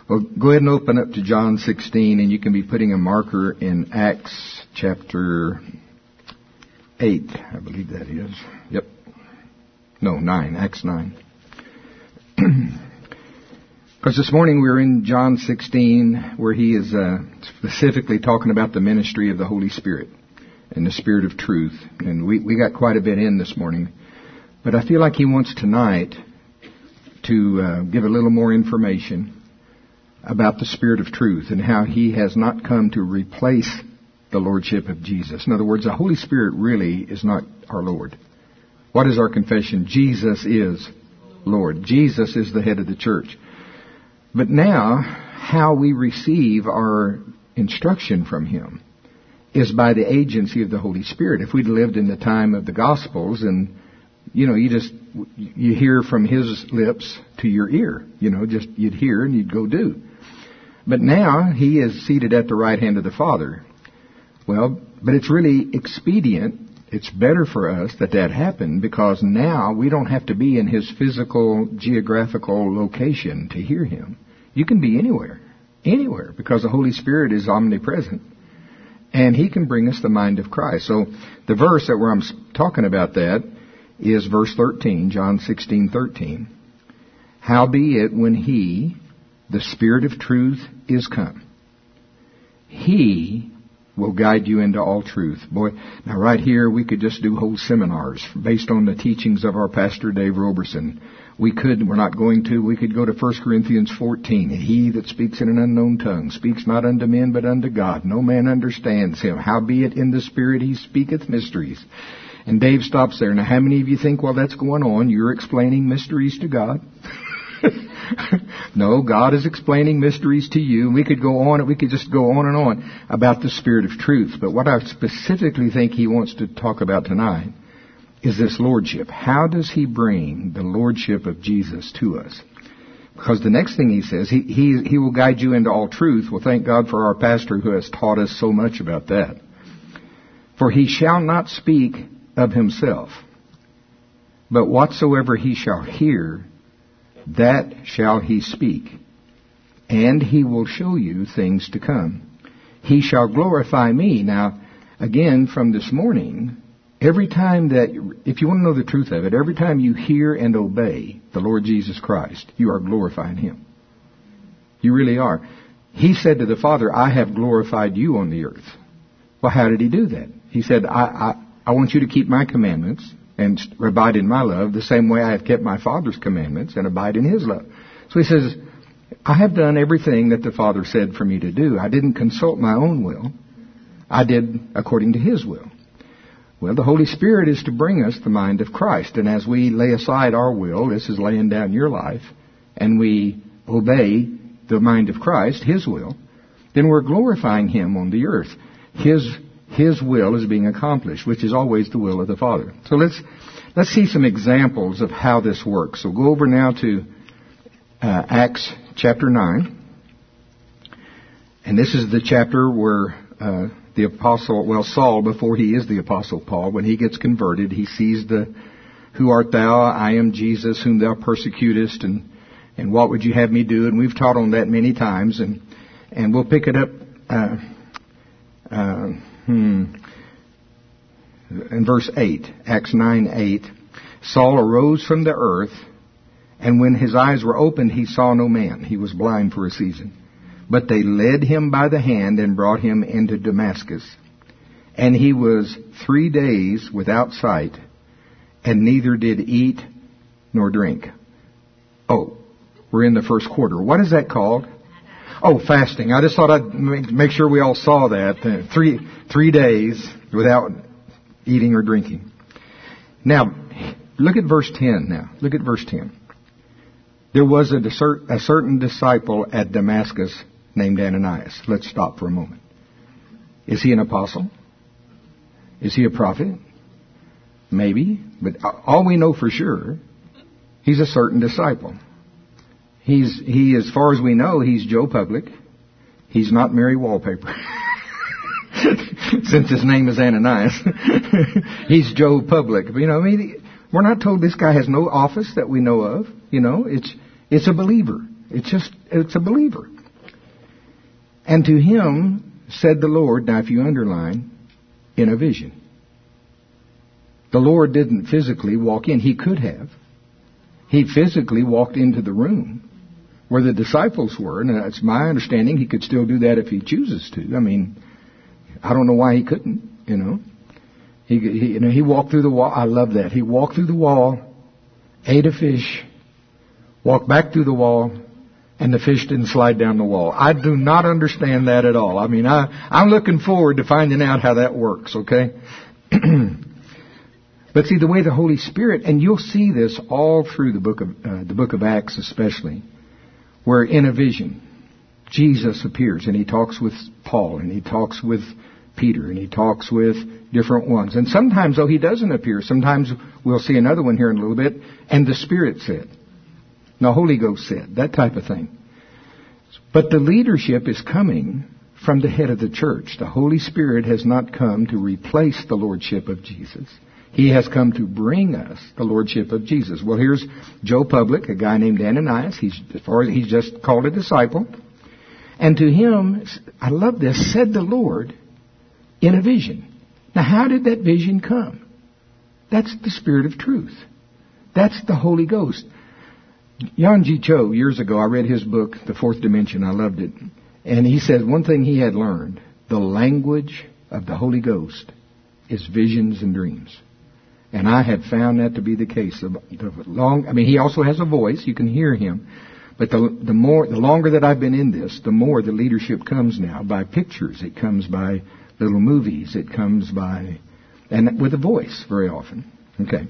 Well, go ahead and open up to John 16, and you can be putting a marker in Acts chapter 8, I believe that is. Yep. No, 9, Acts 9. Because this morning we were in John 16, where he is specifically talking about the ministry of the Holy Spirit and the Spirit of truth. And we got quite a bit in this morning. But I feel like he wants tonight to give a little more information about the Spirit of truth and how he has not come to replace the Lordship of Jesus. In other words, the Holy Spirit really is not our Lord. What is our confession? Jesus is Lord. Jesus is the head of the church. But now, how we receive our instruction from him is by the agency of the Holy Spirit. If we'd lived in the time of the Gospels and you hear from his lips to your ear. You'd hear and you'd go do. But now he is seated at the right hand of the Father. Well, but it's really expedient. It's better for us that happened, because now we don't have to be in his physical, geographical location to hear him. You can be anywhere, because the Holy Spirit is omnipresent. And he can bring us the mind of Christ. So the verse that where I'm talking about that is verse 13, John 16:13. Howbeit when he, the Spirit of truth, is come, he will guide you into all truth. Boy, now right here we could just do whole seminars based on the teachings of our pastor Dave Roberson. We're not going to. We could go to 1 Corinthians 14. He that speaks in an unknown tongue speaks not unto men but unto God. No man understands him. Howbeit in the Spirit he speaketh mysteries. And Dave stops there. Now, how many of you think, well, that's going on? You're explaining mysteries to God? No, God is explaining mysteries to you. We could go on, we could just go on and on about the Spirit of truth. But what I specifically think he wants to talk about tonight is this Lordship. How does he bring the Lordship of Jesus to us? Because the next thing he says, he will guide you into all truth. Well, thank God for our pastor who has taught us so much about that. For he shall not speak of himself, but whatsoever he shall hear, that shall he speak, and he will show you things to come. He shall glorify me. Now, again, from this morning, every time that, if you want to know the truth of it, every time you hear and obey the Lord Jesus Christ, you are glorifying him. You really are. He said to the Father, I have glorified you on the earth. Well, how did he do that? He said, I want you to keep my commandments and abide in my love the same way I have kept my Father's commandments and abide in his love. So he says, I have done everything that the Father said for me to do. I didn't consult my own will. I did according to his will. Well, the Holy Spirit is to bring us the mind of Christ. And as we lay aside our will, this is laying down your life, and we obey the mind of Christ, his will, then we're glorifying him on the earth. His will is being accomplished, which is always the will of the Father. So let's see some examples of how this works. So go over now to Acts chapter 9. And this is the chapter where the apostle, Saul, before he is the apostle Paul, when he gets converted, he sees who art thou? I am Jesus, whom thou persecutest, and what would you have me do? And we've taught on that many times, and we'll pick it up in verse 8, Acts 9:8, Saul arose from the earth, and when his eyes were opened, he saw no man. He was blind for a season. But they led him by the hand and brought him into Damascus. And he was 3 days without sight, and neither did eat nor drink. Oh, we're in the first quarter. What is that called? Oh, fasting. I just thought I'd make sure we all saw that. 3 days without eating or drinking. Now, look at verse 10 now. Look at verse 10. There was a certain disciple at Damascus named Ananias. Let's stop for a moment. Is he an apostle? Is he a prophet? Maybe. But all we know for sure, he's a certain disciple. He, as far as we know, he's Joe Public. He's not Mary Wallpaper. Since his name is Ananias. He's Joe Public. We're not told this guy has no office that we know of. It's a believer. It's a believer. And to him said the Lord, now if you underline, in a vision. The Lord didn't physically walk in. He could have. He physically walked into the room where the disciples were, and it's my understanding he could still do that if he chooses to. I mean, I don't know why he couldn't, you know. He walked through the wall. I love that. He walked through the wall, ate a fish, walked back through the wall, and the fish didn't slide down the wall. I do not understand that at all. I mean, I'm looking forward to finding out how that works, okay? But see, the way the Holy Spirit, and you'll see this all through the book of Acts especially, where in a vision, Jesus appears and he talks with Paul and he talks with Peter and he talks with different ones. And sometimes, though, he doesn't appear. Sometimes we'll see another one here in a little bit, and the Spirit said. The Holy Ghost said, that type of thing. But the leadership is coming from the head of the church. The Holy Spirit has not come to replace the Lordship of Jesus. He has come to bring us the Lordship of Jesus. Well, here's Joe Public, a guy named Ananias. He's just called a disciple. And to him, I love this, said the Lord in a vision. Now, how did that vision come? That's the Spirit of truth. That's the Holy Ghost. Jan G. Cho, years ago, I read his book, The Fourth Dimension. I loved it. And he said one thing he had learned, the language of the Holy Ghost is visions and dreams. And I had found that to be the case. He also has a voice. You can hear him. But the longer that I've been in this, the more the leadership comes now by pictures. It comes by little movies. It comes by, and with a voice very often. Okay.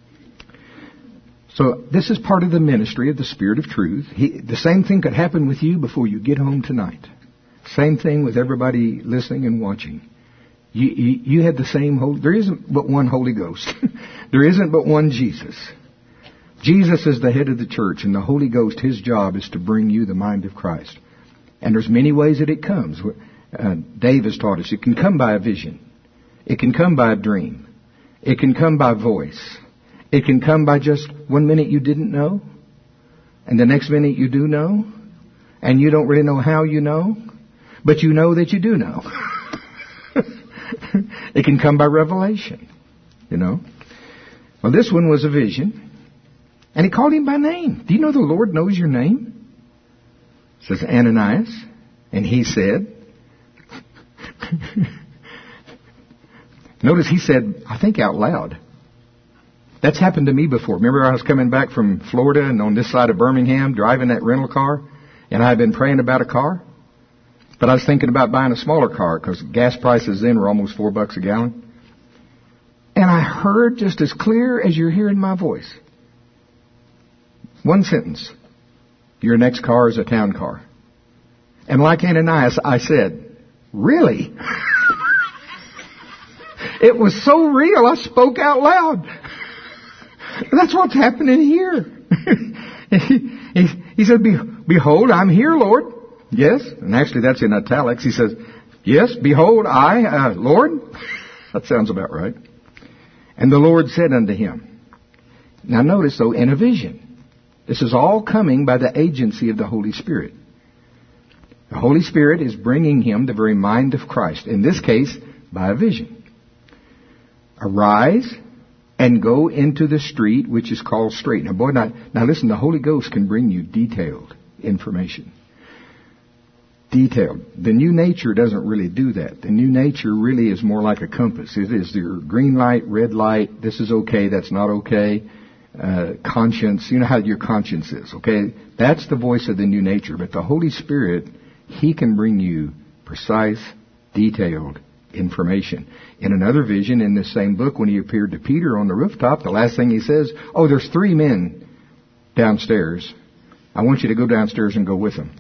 So this is part of the ministry of the Spirit of Truth. The same thing could happen with you before you get home tonight. Same thing with everybody listening and watching. You had the same there isn't but one Holy Ghost. There isn't but one Jesus. Jesus is the head of the church, and the Holy Ghost, his job is to bring you the mind of Christ. And there's many ways that it comes. Dave has taught us it can come by a vision. It can come by a dream. It can come by voice. It can come by just 1 minute you didn't know, and the next minute you do know, and you don't really know how you know, but you know that you do know. It can come by revelation, you know. Well, this one was a vision, and he called him by name. Do you know the Lord knows your name? It says Ananias, and he said, notice he said, I think out loud. That's happened to me before. Remember I was coming back from Florida and on this side of Birmingham driving that rental car, and I had been praying about a car? But I was thinking about buying a smaller car because gas prices then were almost $4 a gallon. And I heard just as clear as you're hearing my voice. One sentence. Your next car is a town car. And like Ananias, I said, really? It was so real, I spoke out loud. That's what's happening here. He said, behold, I'm here, Lord. Yes, and actually that's in italics. He says, yes, behold, Lord. That sounds about right. And the Lord said unto him. Now notice, though, in a vision. This is all coming by the agency of the Holy Spirit. The Holy Spirit is bringing him the very mind of Christ. In this case, by a vision. Arise and go into the street which is called Straight. Now listen, the Holy Ghost can bring you detailed information. Detailed. The new nature doesn't really do that. The new nature really is more like a compass. It is your green light, red light, this is okay, that's not okay. Conscience, you know how your conscience is, okay? That's the voice of the new nature. But the Holy Spirit, he can bring you precise, detailed information. In another vision in this same book, when he appeared to Peter on the rooftop, the last thing he says, there's 3 men downstairs. I want you to go downstairs and go with them.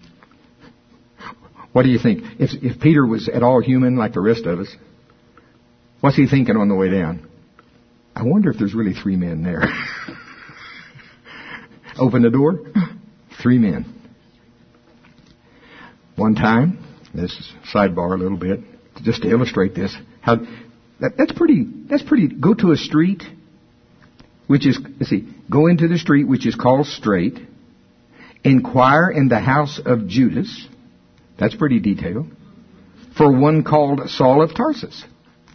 What do you think? If Peter was at all human like the rest of us, what's he thinking on the way down? I wonder if there's really 3 men there. Open the door. 3 men. One time, this is sidebar a little bit, just to illustrate this. That's pretty. Go to a street, which is, go into the street which is called Straight. Inquire in the house of Judas. That's pretty detailed. For one called Saul of Tarsus.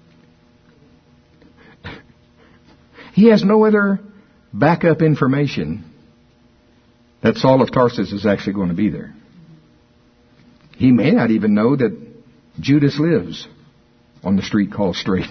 He has no other backup information that Saul of Tarsus is actually going to be there. He may not even know that Judas lives on the street called Straight.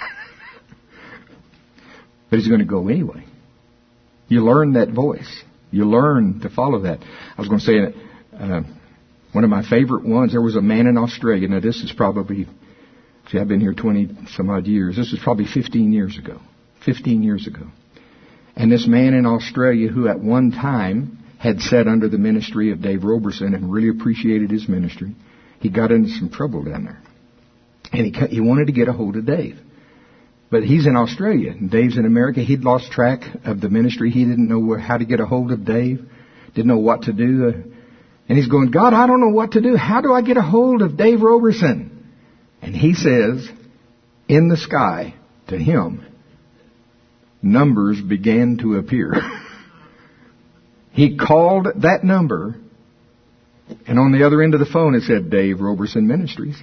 But he's going to go anyway. You learn that voice. You learn to follow that. I was going to say, one of my favorite ones, there was a man in Australia. Now this is probably, I've been here 20 some odd years. This is probably 15 years ago. 15 years ago. And this man in Australia who at one time had sat under the ministry of Dave Roberson and really appreciated his ministry, he got into some trouble down there. And he wanted to get a hold of Dave. But he's in Australia, and Dave's in America. He'd lost track of the ministry. He didn't know how to get a hold of Dave. Didn't know what to do. And he's going, God, I don't know what to do. How do I get a hold of Dave Roberson? And he says, in the sky, to him, numbers began to appear. He called that number, and on the other end of the phone it said, Dave Roberson Ministries.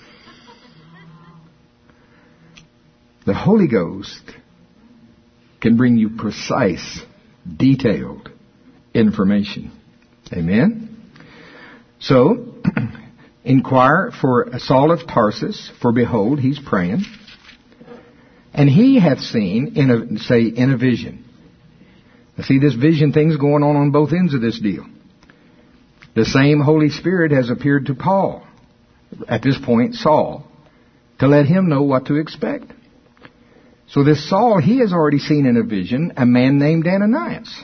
The Holy Ghost can bring you precise, detailed information. Amen? So, inquire for Saul of Tarsus, for behold, he's praying. And he hath seen, in a vision. Now see, this vision thing's going on both ends of this deal. The same Holy Spirit has appeared to Paul, at this point Saul, to let him know what to expect. So this Saul, he has already seen in a vision a man named Ananias.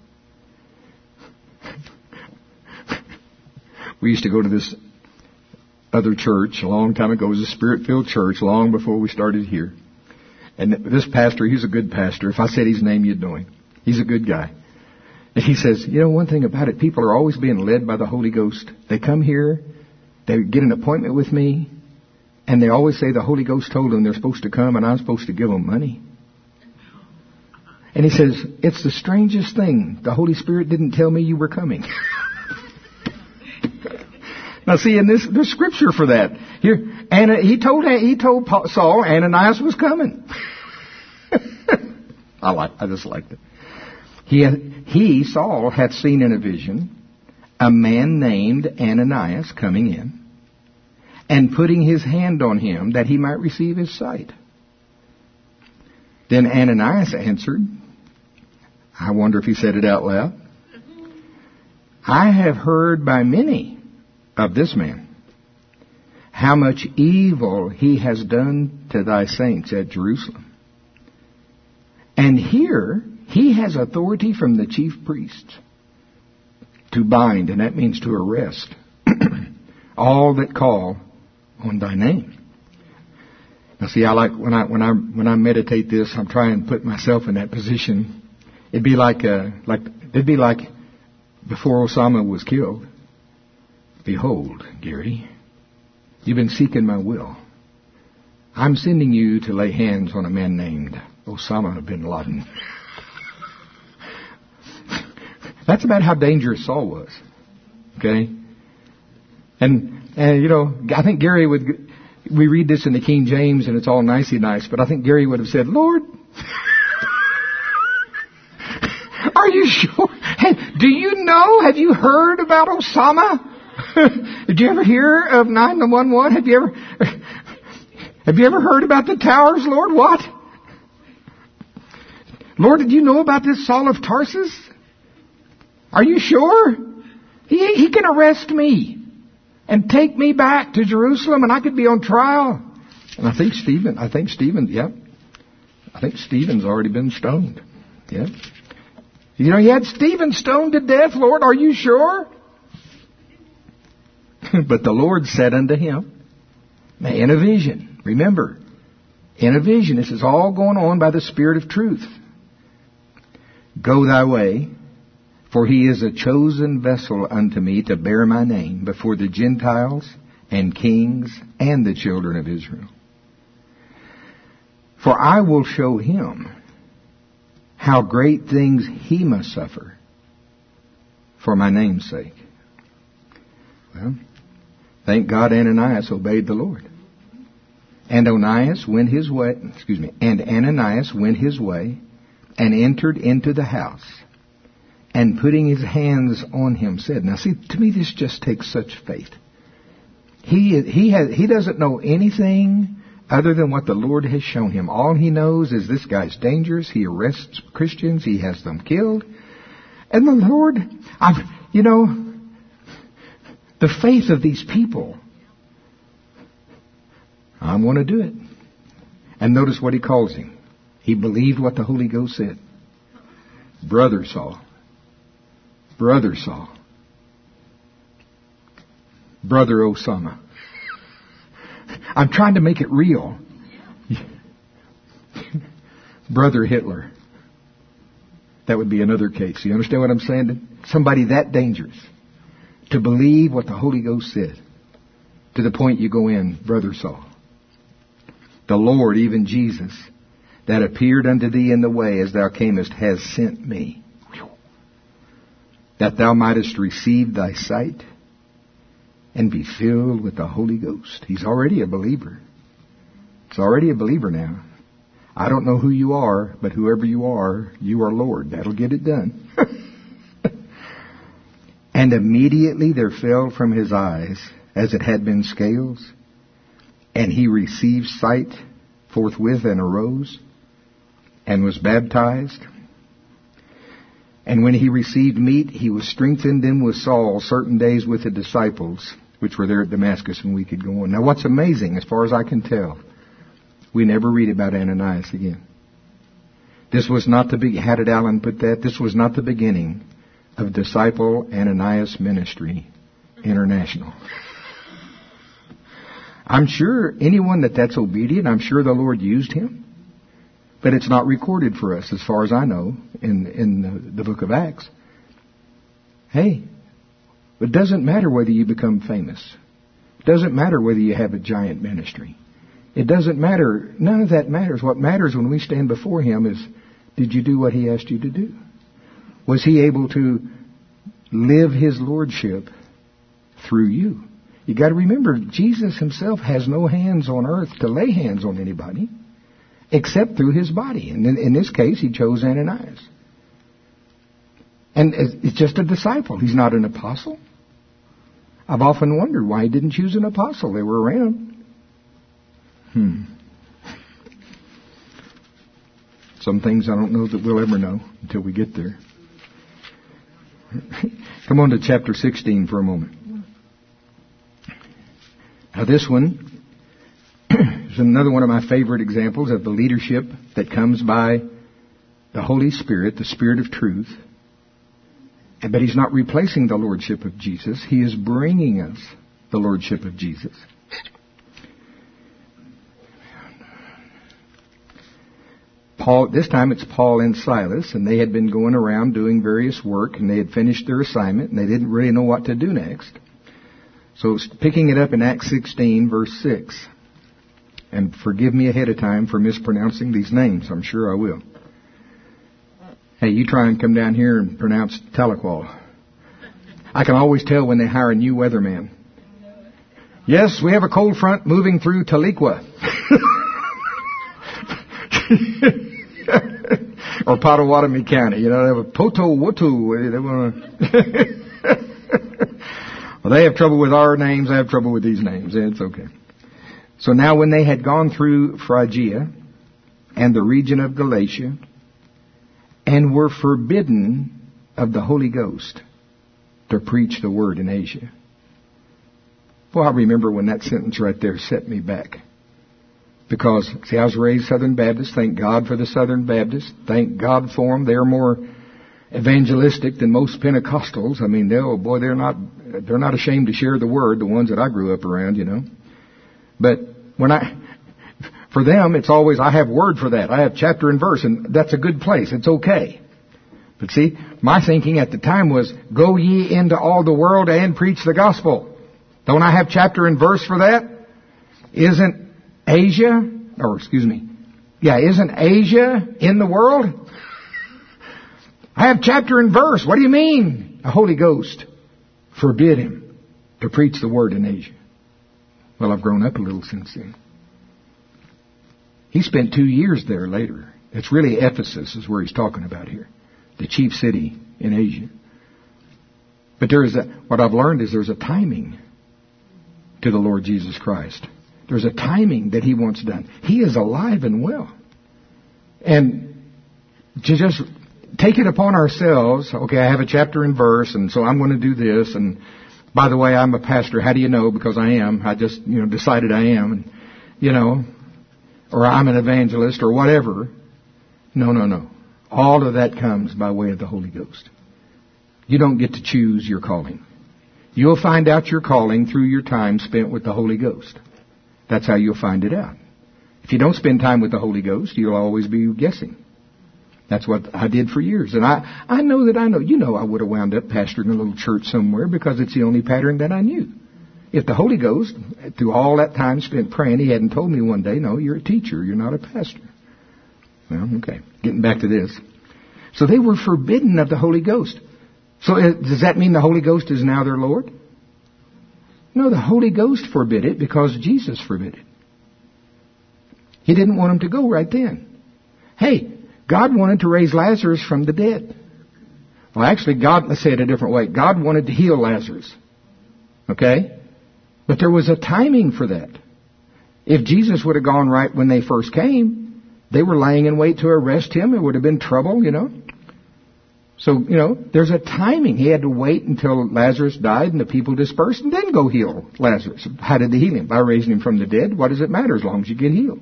We used to go to this other church a long time ago. It was a Spirit-filled church long before we started here. And this pastor, he's a good pastor. If I said his name, you'd know him. He's a good guy. And he says, you know, one thing about it, people are always being led by the Holy Ghost. They come here, they get an appointment with me, and they always say the Holy Ghost told them they're supposed to come and I'm supposed to give them money. And he says, it's the strangest thing. The Holy Spirit didn't tell me you were coming. Now see, in there's scripture for that. Here, he told Saul Ananias was coming. I just liked it. Saul, had seen in a vision a man named Ananias coming in and putting his hand on him that he might receive his sight. Then Ananias answered, I wonder if he said it out loud, I have heard by many of this man how much evil he has done to thy saints at Jerusalem. And here he has authority from the chief priests to bind, and that means to arrest, all that call on thy name. Now see, I like when I meditate this, I'm trying to put myself in that position. It'd be like before Osama was killed. Behold, Gary, you've been seeking my will. I'm sending you to lay hands on a man named Osama bin Laden. That's about how dangerous Saul was. Okay? And you know, I think Gary we read this in the King James and it's all nicey nice, but I think Gary would have said, Lord, are you sure? Hey, do you know, have you heard about Osama? Did you ever hear of 911? Have you ever heard about the towers, Lord? What? Lord, did you know about this Saul of Tarsus? Are you sure? He can arrest me and take me back to Jerusalem and I could be on trial. And I think Stephen's already been stoned. Yeah. You know, he had Stephen stoned to death, Lord, are you sure? But the Lord said unto him, in a vision, remember, in a vision, this is all going on by the Spirit of truth. Go thy way, for he is a chosen vessel unto me to bear my name before the Gentiles and kings and the children of Israel. For I will show him how great things he must suffer for my name's sake. Well, thank God Ananias obeyed the Lord. And Ananias went his way and entered into the house, and putting his hands on him said, now see, to me this just takes such faith. He doesn't know anything other than what the Lord has shown him. All he knows is this guy's dangerous. He arrests Christians. He has them killed. And the Lord, the faith of these people, I'm going to do it. And notice what he calls him. He believed what the Holy Ghost said. Brother Saul. Brother Saul. Brother Osama. I'm trying to make it real. Brother Hitler. That would be another case. You understand what I'm saying? Somebody that dangerous to believe what the Holy Ghost said, to the point you go in, Brother Saul. The Lord, even Jesus, that appeared unto thee in the way as thou camest, has sent me, that thou mightest receive thy sight and be filled with the Holy Ghost. He's already a believer. He's already a believer now. I don't know who you are, but whoever you are Lord. That'll get it done. And immediately there fell from his eyes, as it had been scales, and he received sight forthwith and arose and was baptized. And when he received meat, he was strengthened in with Saul certain days with the disciples, which were there at Damascus, and we could go on. Now what's amazing, as far as I can tell, we never read about Ananias again. This was not how did Allen put that? This was not the beginning of Disciple Ananias Ministry International. I'm sure anyone that's obedient, I'm sure the Lord used him. But it's not recorded for us, as far as I know, in the book of Acts. Hey, it doesn't matter whether you become famous. It doesn't matter whether you have a giant ministry. It doesn't matter. None of that matters. What matters when we stand before Him is, did you do what He asked you to do? Was He able to live His Lordship through you? You got to remember, Jesus Himself has no hands on earth to lay hands on anybody except through His body. And in this case, He chose Ananias. And it's just a disciple. He's not an apostle. I've often wondered why He didn't choose an apostle. They were around. Some things I don't know that we'll ever know until we get there. Come on to chapter 16 for a moment. Now this one is another one of my favorite examples of the leadership that comes by the Holy Spirit, the Spirit of truth. But He's not replacing the Lordship of Jesus. He is bringing us the Lordship of Jesus. This time it's Paul and Silas, and they had been going around doing various work, and they had finished their assignment, and they didn't really know what to do next. So picking it up in Acts 16, verse 6. And forgive me ahead of time for mispronouncing these names. I'm sure I will. Hey, you try and come down here and pronounce Tahlequah. I can always tell when they hire a new weatherman. Yes, we have a cold front moving through Tahlequah. Or Pottawatomie County. You know, they have a Potowatomi. They want to... Well, they have trouble with our names. I have trouble with these names. It's okay. So now when they had gone through Phrygia and the region of Galatia and were forbidden of the Holy Ghost to preach the word in Asia. Well, I remember when that sentence right there set me back. Because, see, I was raised Southern Baptist. Thank God for the Southern Baptists. Thank God for them. They're more evangelistic than most Pentecostals. I mean, they're not ashamed to share the word, the ones that I grew up around, you know. But for them, it's always, I have word for that. I have chapter and verse, and that's a good place. It's okay. But see, my thinking at the time was, go ye into all the world and preach the gospel. Don't I have chapter and verse for that? Isn't Asia in the world? I have chapter and verse. What do you mean? the Holy Ghost forbid him to preach the word in Asia. Well, I've grown up a little since then. He spent 2 years there later. It's really Ephesus is where he's talking about here, the chief city in Asia. But what I've learned is there's a timing to the Lord Jesus Christ. There's a timing that he wants done. He is alive and well. And to just take it upon ourselves, okay, I have a chapter and verse, and so I'm going to do this, and by the way, I'm a pastor. How do you know? Because I am. I just, decided I am, and, or I'm an evangelist or whatever. No. All of that comes by way of the Holy Ghost. You don't get to choose your calling. You'll find out your calling through your time spent with the Holy Ghost. That's how you'll find it out. If you don't spend time with the Holy Ghost, you'll always be guessing. That's what I did for years. And I know. I would have wound up pastoring a little church somewhere because it's the only pattern that I knew. If the Holy Ghost, through all that time spent praying, he hadn't told me one day, no, you're a teacher, you're not a pastor. Well, okay. Getting back to this. So they were forbidden of the Holy Ghost. So does that mean the Holy Ghost is now their Lord? No, the Holy Ghost forbid it because Jesus forbid it. He didn't want them to go right then. Hey, God wanted to raise Lazarus from the dead. Well, actually, let's say it a different way. God wanted to heal Lazarus. Okay? But there was a timing for that. If Jesus would have gone right when they first came, they were lying in wait to arrest him. It would have been trouble, So, there's a timing. He had to wait until Lazarus died and the people dispersed and then go heal Lazarus. How did they heal him? By raising him from the dead? What does it matter as long as you get healed?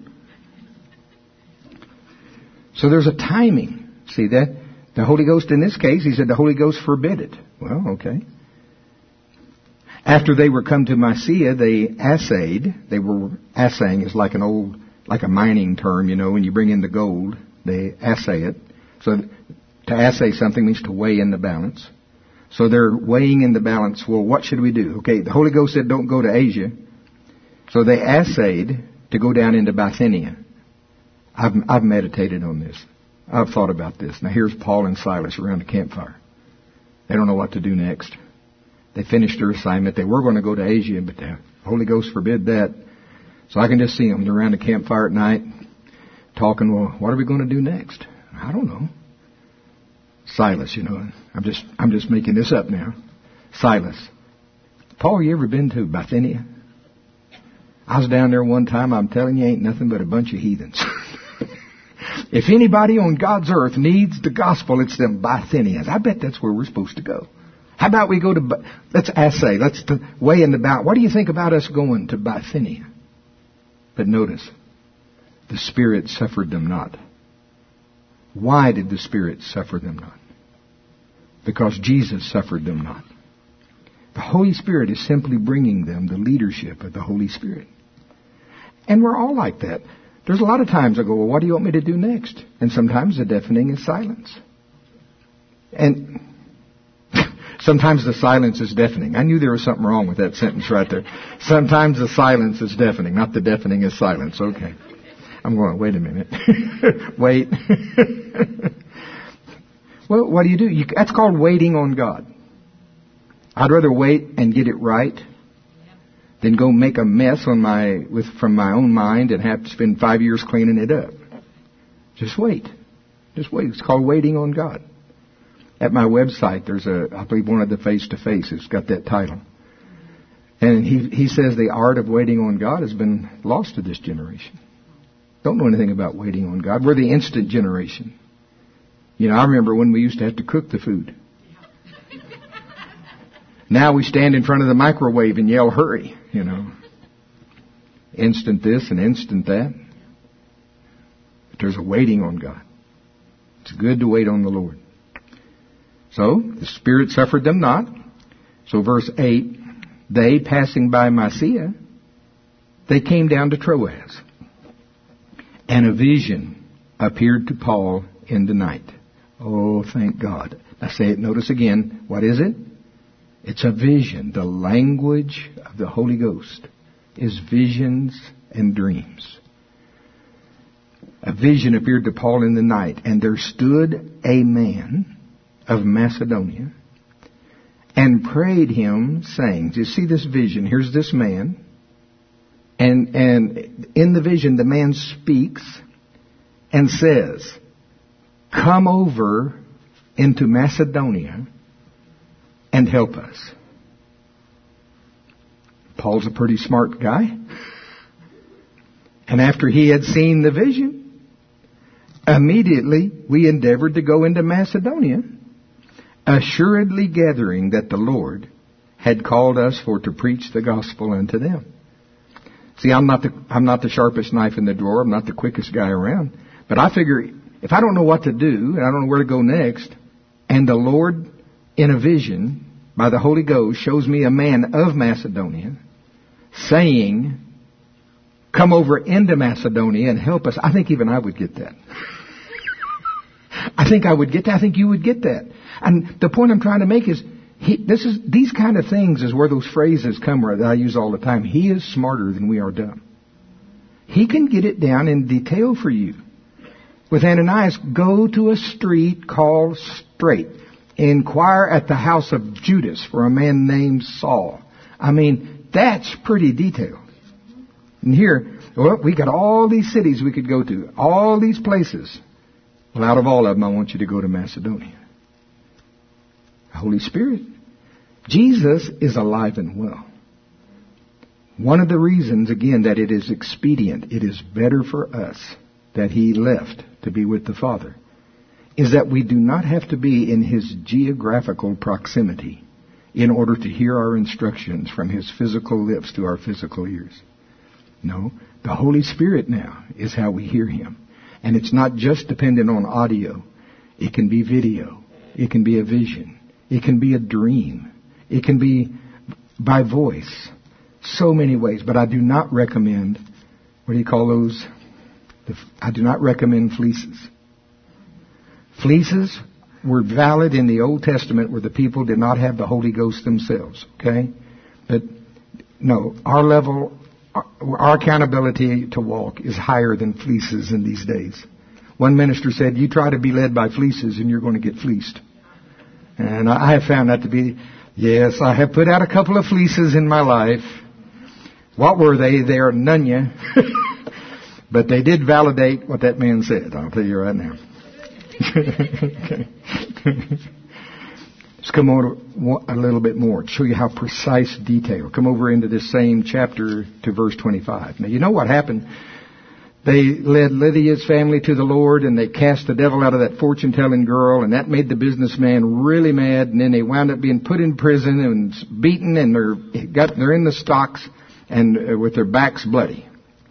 So there's a timing. See that? The Holy Ghost in this case, he said the Holy Ghost forbid it. Well, okay. After they were come to Mysia, they assayed. They were assaying is like a mining term, when you bring in the gold, they assay it. So to assay something means to weigh in the balance. So they're weighing in the balance. Well, what should we do? Okay, the Holy Ghost said don't go to Asia. So they assayed to go down into Bithynia. I've meditated on this. I've thought about this. Now here's Paul and Silas around the campfire. They don't know what to do next. They finished their assignment. They were going to go to Asia, but the Holy Ghost forbid that. So I can just see them. They're around the campfire at night talking, well, what are we going to do next? I don't know. Silas, I'm just making this up now. Silas. Paul, you ever been to Bithynia? I was down there one time. I'm telling you, ain't nothing but a bunch of heathens. If anybody on God's earth needs the gospel, it's them Bithynians. I bet that's where we're supposed to go. How about we go to, let's assay, let's weigh in the balance. What do you think about us going to Bithynia? But notice, the Spirit suffered them not. Why did the Spirit suffer them not? Because Jesus suffered them not. The Holy Spirit is simply bringing them the leadership of the Holy Spirit. And we're all like that. There's a lot of times I go, well, what do you want me to do next? And sometimes the deafening is silence. And sometimes the silence is deafening. I knew there was something wrong with that sentence right there. Sometimes the silence is deafening, not the deafening is silence. Okay. I'm going, wait a minute. Wait. Well, what do? That's called waiting on God. I'd rather wait and get it right than go make a mess from my own mind and have to spend 5 years cleaning it up. Just wait. Just wait. It's called waiting on God. At my website, there's I believe one of the face-to-face has got that title. And he says the art of waiting on God has been lost to this generation. Don't know anything about waiting on God. We're the instant generation. I remember when we used to have to cook the food. Now we stand in front of the microwave and yell, hurry, Instant this and instant that. But there's a waiting on God. It's good to wait on the Lord. So, the Spirit suffered them not. So verse 8, they passing by Mysia, they came down to Troas. And a vision appeared to Paul in the night. Oh, thank God. Now say it, notice again. What is it? It's a vision. The language of the Holy Ghost is visions and dreams. A vision appeared to Paul in the night, and there stood a man of Macedonia, and prayed him, saying, do you see this vision? Here's this man. And in the vision, the man speaks and says, come over into Macedonia and help us. Paul's a pretty smart guy. And after he had seen the vision, immediately we endeavored to go into Macedonia, assuredly gathering that the Lord had called us for to preach the gospel unto them. See, I'm not the sharpest knife in the drawer. I'm not the quickest guy around. But I figure if I don't know what to do and I don't know where to go next, and the Lord in a vision by the Holy Ghost shows me a man of Macedonia saying, come over into Macedonia and help us, I think even I would get that. I think I would get that. I think you would get that. And the point I'm trying to make is, these kind of things is where those phrases come that I use all the time. He is smarter than we are dumb. He can get it down in detail for you. With Ananias, go to a street called Straight. Inquire at the house of Judas for a man named Saul. I mean, that's pretty detailed. And here, well, we got all these cities we could go to, all these places. Well, out of all of them, I want you to go to Macedonia. Holy Spirit. Jesus is alive and well. One of the reasons, again, that it is expedient, it is better for us that He left to be with the Father, is that we do not have to be in His geographical proximity in order to hear our instructions from His physical lips to our physical ears. No, the Holy Spirit now is how we hear Him. And it's not just dependent on audio. It can be video. It can be a vision. It can be a dream. It can be by voice. So many ways. But I do not recommend, what do you call those? I do not recommend fleeces. Fleeces were valid in the Old Testament where the people did not have the Holy Ghost themselves. Okay? But no, our level, our accountability to walk is higher than fleeces in these days. One minister said, you try to be led by fleeces and you're going to get fleeced. And I have found that to be, yes, I have put out a couple of fleeces in my life. What were they? They are none. But they did validate what that man said. I'll tell you right now. Okay. Let's come on a little bit more to show you how precise detail. Come over into this same chapter to verse 25. Now, you know what happened? They led Lydia's family to the Lord, and they cast the devil out of that fortune-telling girl, and that made the businessman really mad, and then they wound up being put in prison and beaten, and they're in the stocks and with their backs bloody.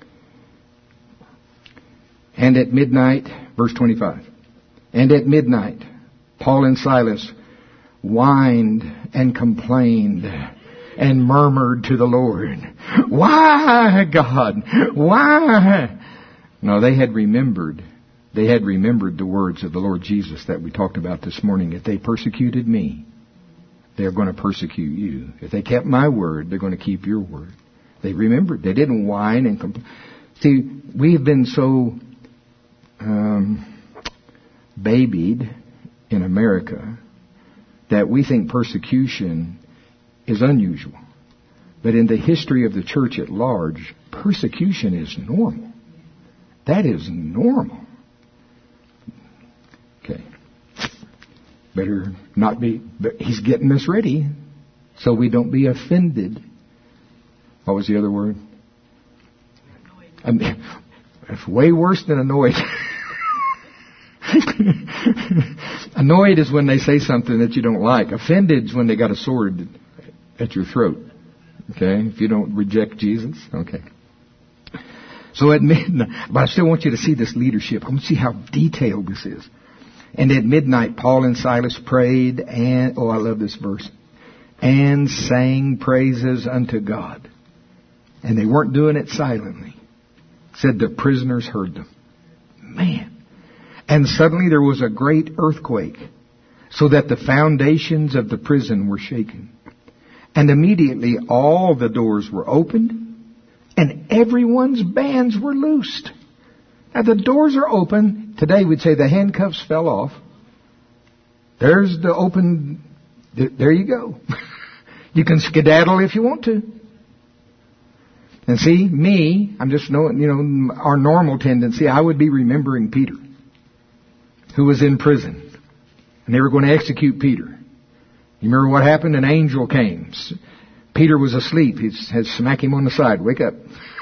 And at midnight, verse 25, and at midnight, Paul and Silas whined and complained and murmured to the Lord, why, God? Why? No, they had remembered the words of the Lord Jesus that we talked about this morning. If they persecuted me, they're going to persecute you. If they kept my word, they're going to keep your word. They remembered. They didn't whine and complain. See, we've been so babied in America that we think persecution is unusual. But in the history of the church at large, persecution is normal. That is normal. Okay. Better not be, but he's getting us ready so we don't be offended. What was the other word? It's way worse than annoyed. Annoyed is when they say something that you don't like. Offended is when they got a sword at your throat. Okay? If you don't reject Jesus. Okay. So at midnight, but I still want you to see this leadership. I want to see how detailed this is. And at midnight, Paul and Silas prayed and, I love this verse, and sang praises unto God. And they weren't doing it silently. It said the prisoners heard them. Man. And suddenly there was a great earthquake, so that the foundations of the prison were shaken. And immediately all the doors were opened, and everyone's bands were loosed. Now the doors are open. Today we'd say the handcuffs fell off. There's the open There you go. You can skedaddle if you want to. And see, me, I'm just knowing, our normal tendency, I would be remembering Peter, who was in prison. And they were going to execute Peter. You remember what happened? An angel came. Peter was asleep. He had smack him on the side. Wake up.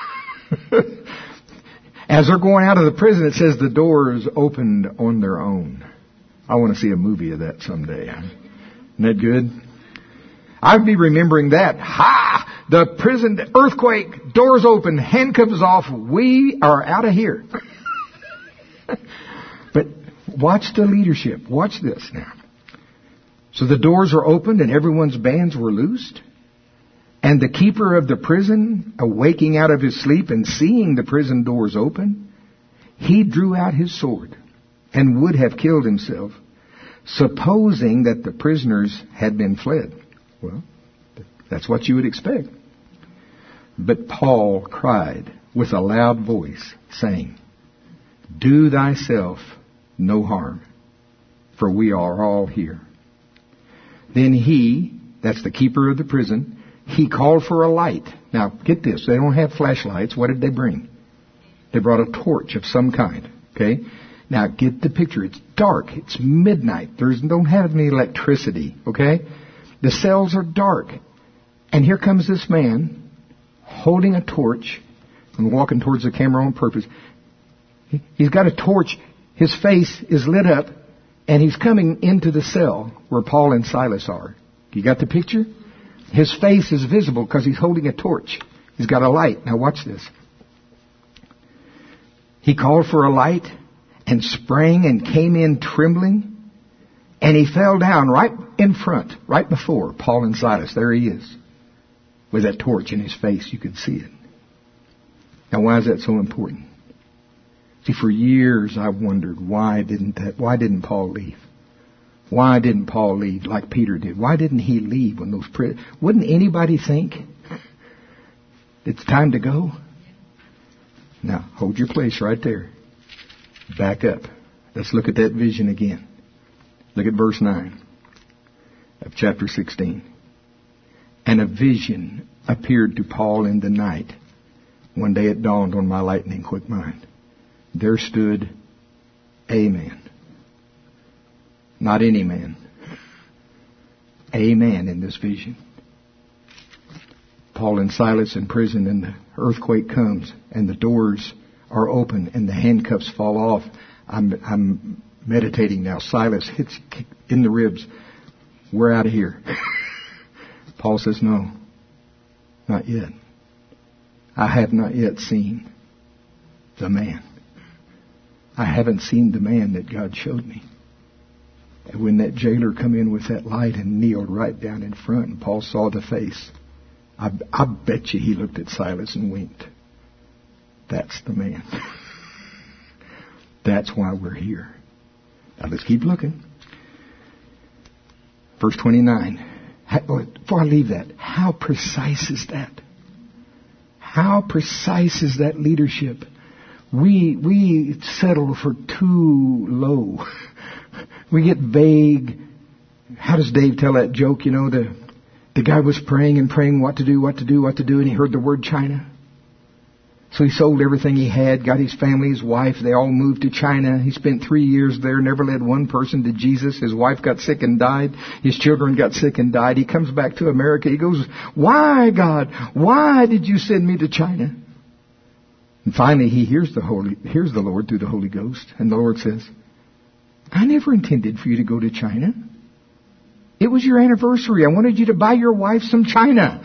As they're going out of the prison, it says the doors opened on their own. I want to see a movie of that someday. Isn't that good? I'd be remembering that. Ha! The prison, earthquake, doors open, handcuffs off. We are out of here. But watch the leadership. Watch this now. So the doors are opened and everyone's bands were loosed. And the keeper of the prison, awaking out of his sleep and seeing the prison doors open, he drew out his sword and would have killed himself, supposing that the prisoners had been fled. Well, that's what you would expect. But Paul cried with a loud voice, saying, "Do thyself no harm, for we are all here." Then he, that's the keeper of the prison, he called for a light. Now, get this. They don't have flashlights. What did they bring? They brought a torch of some kind. Okay? Now, get the picture. It's dark. It's midnight. Don't have any electricity. Okay? The cells are dark. And here comes this man holding a torch and walking towards the camera on purpose. He's got a torch. His face is lit up. And he's coming into the cell where Paul and Silas are. You got the picture? His face is visible because he's holding a torch. He's got a light. Now watch this. He called for a light and sprang and came in trembling. And he fell down right in front, right before Paul and Silas. There he is. With that torch in his face. You could see it. Now why is that so important? See, for years I've wondered why didn't Paul leave? Why didn't Paul leave like Peter did? Why didn't he leave when those wouldn't anybody think it's time to go? Now, hold your place right there. Back up. Let's look at that vision again. Look at verse 9 of chapter 16. And a vision appeared to Paul in the night. One day it dawned on my lightning quick mind. There stood a man. Not any man. A man in this vision. Paul and Silas in prison, and the earthquake comes and the doors are open and the handcuffs fall off. I'm meditating now. Silas hits in the ribs. We're out of here. Paul says, no, not yet. I have not yet seen the man. I haven't seen the man that God showed me. And when that jailer come in with that light and kneeled right down in front and Paul saw the face, I bet you he looked at Silas and winked. That's the man. That's why we're here. Now let's keep looking. Verse 29. Before I leave that, how precise is that? How precise is that leadership? We settle for too low. We get vague. How does Dave tell that joke? The guy was praying and praying what to do, and he heard the word China. So he sold everything he had, got his family, his wife. They all moved to China. He spent 3 years there, never led one person to Jesus. His wife got sick and died. His children got sick and died. He comes back to America. He goes, "Why, God? Why did you send me to China?" And finally, he hears the Lord through the Holy Ghost. And the Lord says, "I never intended for you to go to China. It was your anniversary. I wanted you to buy your wife some china."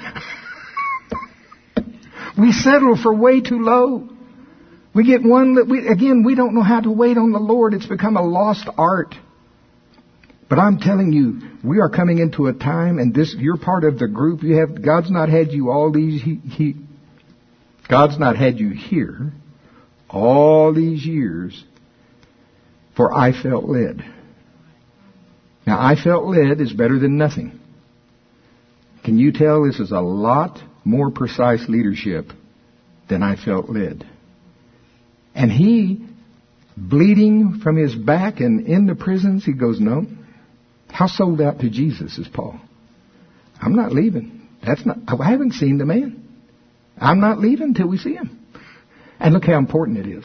We settle for way too low. We get we don't know how to wait on the Lord. It's become a lost art. But I'm telling you, we are coming into a time, and you're part of the group. God's not had you God's not had you here all these years for I felt led. Now, I felt led is better than nothing. Can you tell this is a lot more precise leadership than I felt led? And he, bleeding from his back and in the prisons, he goes, "No, How sold out to Jesus is Paul? I'm not leaving. I haven't seen the man. I'm not leaving till we see him. And look how important it is.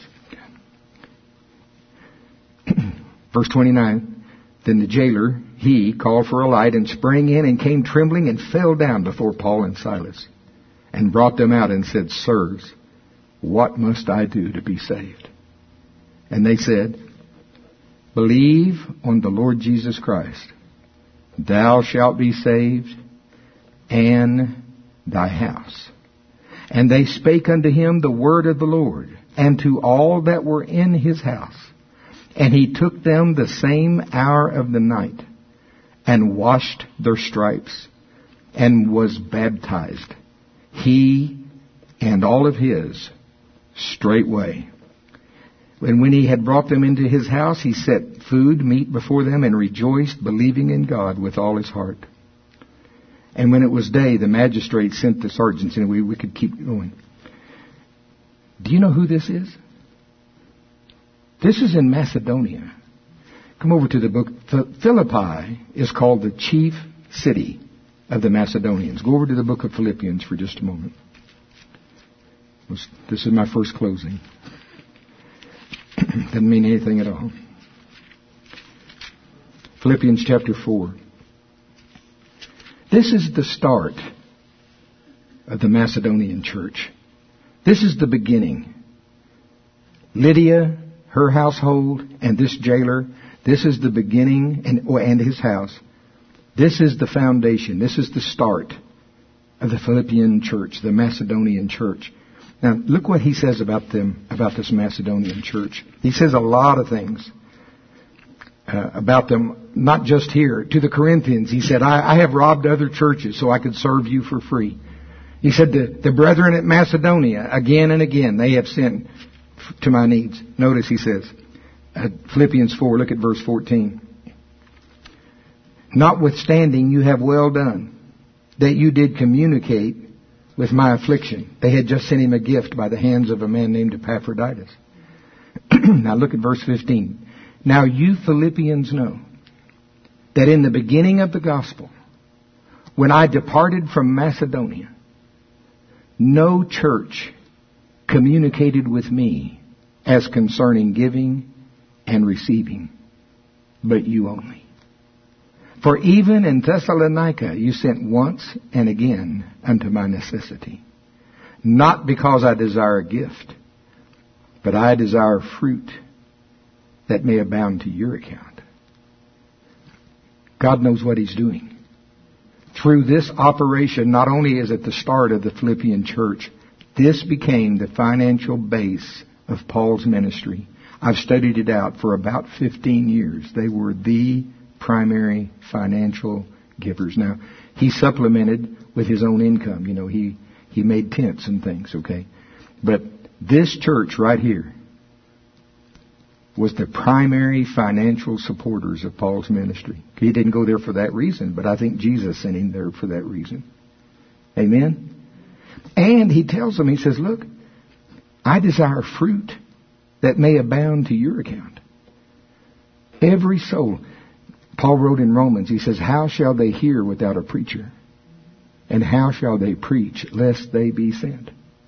Verse 29, then the jailer, he called for a light and sprang in and came trembling and fell down before Paul and Silas and brought them out and said, Sirs, what must I do to be saved? And they said, Believe on the Lord Jesus Christ. Thou shalt be saved, and thy house. And they spake unto him the word of the Lord, and to all that were in his house. And he took them the same hour of the night, and washed their stripes, and was baptized, he and all of his, straightway. And when he had brought them into his house, he set meat before them, and rejoiced, believing in God with all his heart. And when it was day, the magistrate sent the sergeants, and we could keep going. Do you know who this is? This is in Macedonia. Come over to the book. Philippi is called the chief city of the Macedonians. Go over to the book of Philippians for just a moment. This is my first closing. Doesn't mean anything at all. Philippians chapter 4. This is the start of the Macedonian church. This is the beginning. Lydia, her household, and this jailer, this is the beginning, and his house. This is the foundation. This is the start of the Philippian church, the Macedonian church. Now, look what he says about them, about this Macedonian church. He says a lot of things about them, not just here. To the Corinthians, he said, I have robbed other churches so I could serve you for free. He said, the brethren at Macedonia, again and again, they have sent to my needs. Notice he says, Philippians 4, look at verse 14. Notwithstanding, you have well done, that you did communicate with my affliction. They had just sent him a gift by the hands of a man named Epaphroditus. Now look at verse 15. Now you Philippians know that in the beginning of the gospel, when I departed from Macedonia, no church communicated with me as concerning giving and receiving, but you only. For even in Thessalonica you sent once and again unto my necessity, not because I desire a gift, but I desire fruit that may abound to your account. God knows what He's doing. Through this operation, not only is it the start of the Philippian church, this became the financial base of Paul's ministry. I've studied it out for about 15 years. They were the primary financial givers. Now, he supplemented with his own income. You know, he made tents and things, okay? But this church right here was the primary financial supporters of Paul's ministry. He didn't go there for that reason, but I think Jesus sent him there for that reason. Amen? And he tells them, he says, look, I desire fruit that may abound to your account. Every soul. Paul wrote in Romans, he says, how shall they hear without a preacher? And how shall they preach lest they be sent?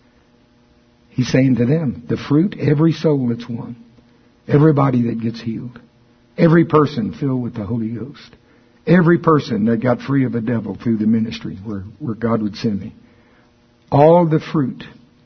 He's saying to them, the fruit, every soul that's won. Everybody that gets healed. Every person filled with the Holy Ghost. Every person that got free of a devil through the ministry where God would send me. All the fruit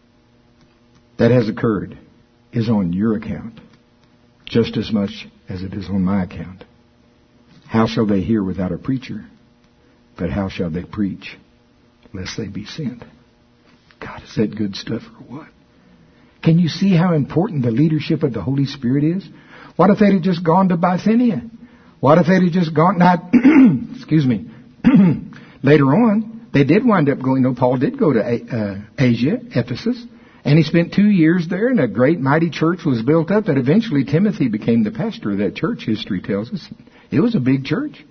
that has occurred is on your account, just as much as it is on my account. How shall they hear without a preacher? But how shall they preach lest they be sent? God, is that good stuff or what? Can you see how important the leadership of the Holy Spirit is? What if they'd have just gone to Bithynia? What if they'd have just gone, excuse me, later on, they did wind up going, Paul did go to Asia, Ephesus, and he spent 2 years there, and a great mighty church was built up, and eventually Timothy became the pastor of that church, history tells us. It was a big church.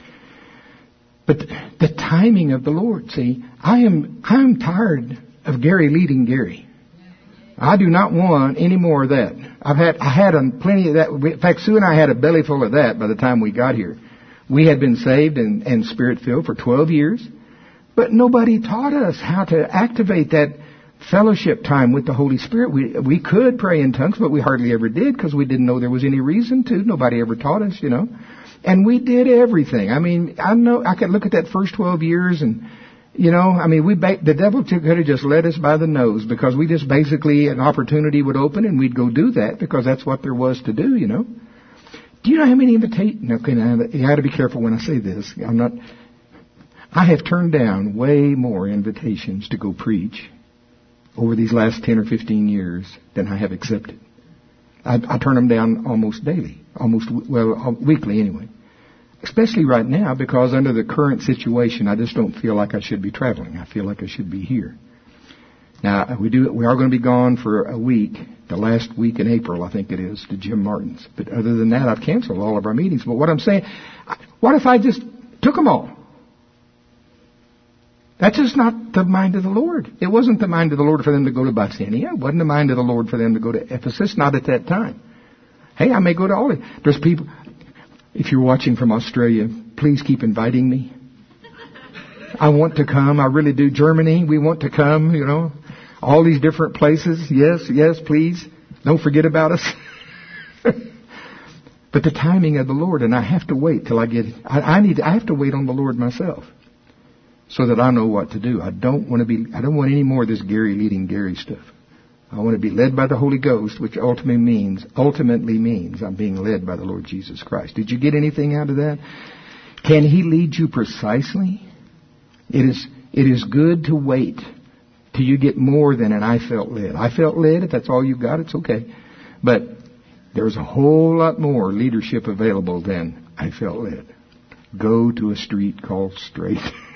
But the timing of the Lord, see, I'm tired of Gary leading Gary. I do not want any more of that. I had plenty of that. In fact, Sue and I had a belly full of that by the time we got here. We had been saved and Spirit-filled for 12 years, but nobody taught us how to activate that fellowship time with the Holy Spirit. We could pray in tongues, but we hardly ever did because we didn't know there was any reason to. Nobody ever taught us, you know. And we did everything. I mean, I know I could look at that first 12 years and, you know, I mean, the devil could have just led us by the nose because we just basically, an opportunity would open and we'd go do that because that's what there was to do, you know. Do you know how many invitations? Okay, now, you got to be careful when I say this. I have turned down way more invitations to go preach over these last 10 or 15 years than I have accepted. I turn them down almost daily, weekly anyway. Especially right now because under the current situation, I just don't feel like I should be traveling. I feel like I should be here. Now, we are going to be gone for a week, the last week in April, I think it is, to Jim Martin's. But other than that, I've canceled all of our meetings. But what I'm saying, what if I just took them all? That's just not the mind of the Lord. It wasn't the mind of the Lord for them to go to Bithynia. It wasn't the mind of the Lord for them to go to Ephesus, not at that time. Hey, I may go to all of it. There's people, if you're watching from Australia, please keep inviting me. I want to come. I really do. Germany, we want to come, you know. All these different places. Yes, please. Don't forget about us. But the timing of the Lord, and I have to wait till I have to wait on the Lord myself so that I know what to do. I don't want any more of this Gary leading Gary stuff. I want to be led by the Holy Ghost, which ultimately means I'm being led by the Lord Jesus Christ. Did you get anything out of that? Can He lead you precisely? It is good to wait till you get more than an I felt led. I felt led. If that's all you got, it's okay. But there's a whole lot more leadership available than I felt led. Go to a street called Straight.